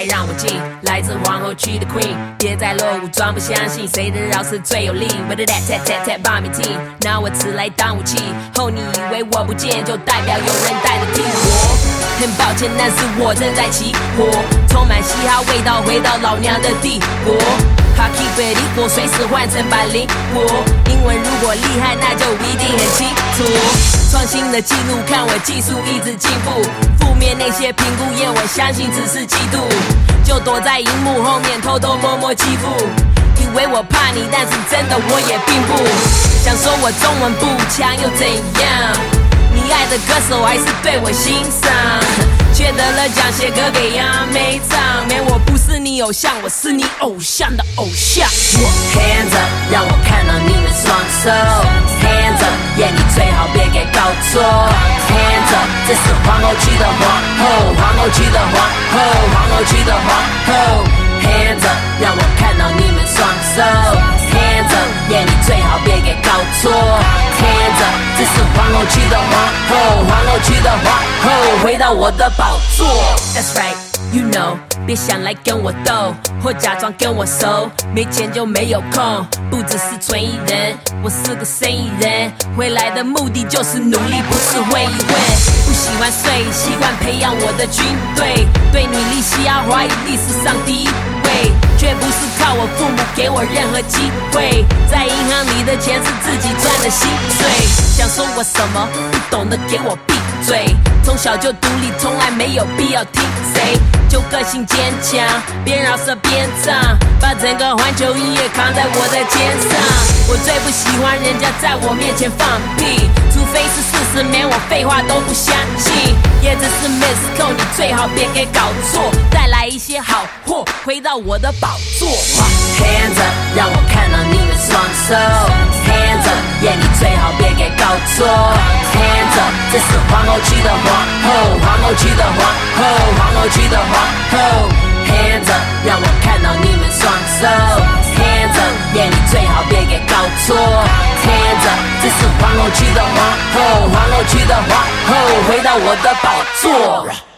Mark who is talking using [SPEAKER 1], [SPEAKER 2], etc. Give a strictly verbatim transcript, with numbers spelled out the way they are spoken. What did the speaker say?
[SPEAKER 1] 让我进，来自皇后区的 Queen， 别再落伍，装不相信谁的饶舌最有力。我的 that that that that 把你听，拿我词来当武器，后你以为我不见，就代表有人代替我。很抱歉，但是我正在起火，充满嘻哈味道，回到老娘的帝国。哈 keep it 离火，随时换成百灵果。英文如果厉害，那就一定很清楚。创新的记录，看我技术一直进步。负面那些评估业，我相信只是嫉妒。就躲在荧幕后面偷偷摸摸欺负，以为我怕你，但是真的我也并不。想说我中文不强又怎样？你爱的歌手还是对我欣赏，却得了奖写歌给杨梅唱。没，我不是你偶像，我是你偶像的偶像。我 hands up， 让我看到你们双手。hands up， yeah， 你最好别给搞错。hands up， 这是皇后区的皇后，皇后区的皇后，皇后区的皇后。hands up， 让我看到你们双手。hands up， yeah， 你最好别给搞错。hands up， 这是皇后区的皇后，皇后区的皇后，回到我的宝座。That's right， you know， 别想来跟我斗，或假装跟我熟，没钱就没有空。不只是纯艺人，我是个生意人，回来的目的就是努力，不是会一会。不喜欢睡，习惯培养我的军队，对女力嘻哈华语历史上第一位，却不是靠我父母给我任何机会，在银行里的钱是自己赚的薪水。想说我什么不懂的给我闭嘴，从小就独立，从来没有必要听谁，就个性坚强，边饶舌边唱，把整个环球音乐扛在我的肩上。我最不喜欢人家在我面前放屁，除非是事实，免我废话都不相信。也只是 Miss Cole， 你最好别给搞错，再来一些好货，回到我的宝座。hands up， 让我看到你们双手。hands up， yeah， 你最好别给搞错。hands up， 这是皇后区的皇后，皇后区的皇后，皇后区的皇后。hands up， 让我看到你们双手。hands up， yeah， 你最好别给搞错。hands up， 这是皇后区的皇后，皇后区的皇后，回到我的宝座。